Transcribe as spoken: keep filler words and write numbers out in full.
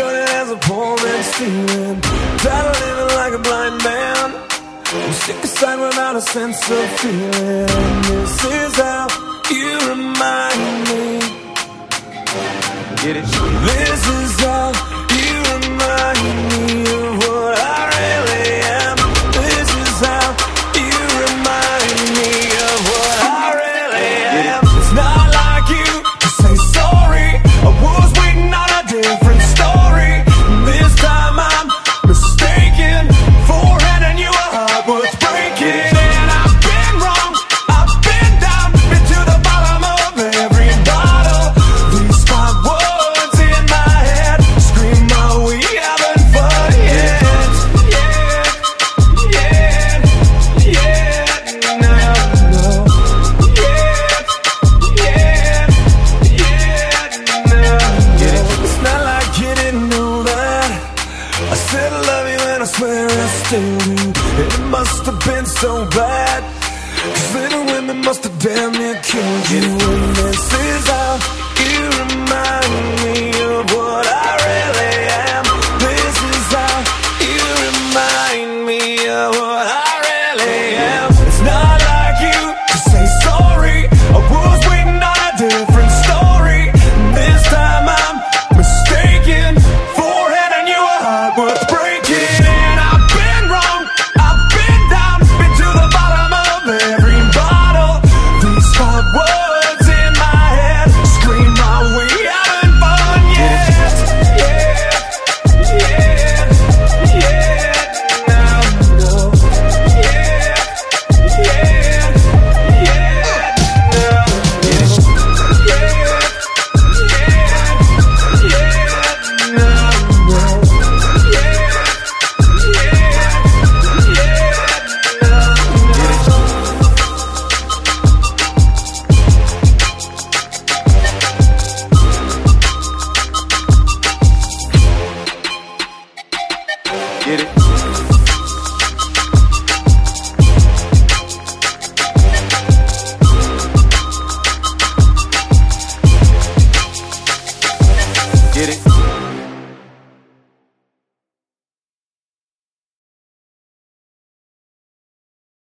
running as a poor man stealing. Tired of living like a blind man. I'm sick aside without a sense of feeling. This is how you remind me. Get it? This is how you remind me of what I really am. This is how you remind me of what I really am. It's not like you to say sorry. I was waiting on a different story. This time I'm mistaken for handing you a heart worth breaking. And I've been wrong, I've been down, been to the bottom of every bottle. These five words in my head scream, are we having fun yet? Yeah, yeah, yeah, no, no. Yeah, yeah, yeah, no. It's not like you didn't know that I said I love you and I swear I still do. It must have been so bad, 'cause little women must have damn near killed you. And this is how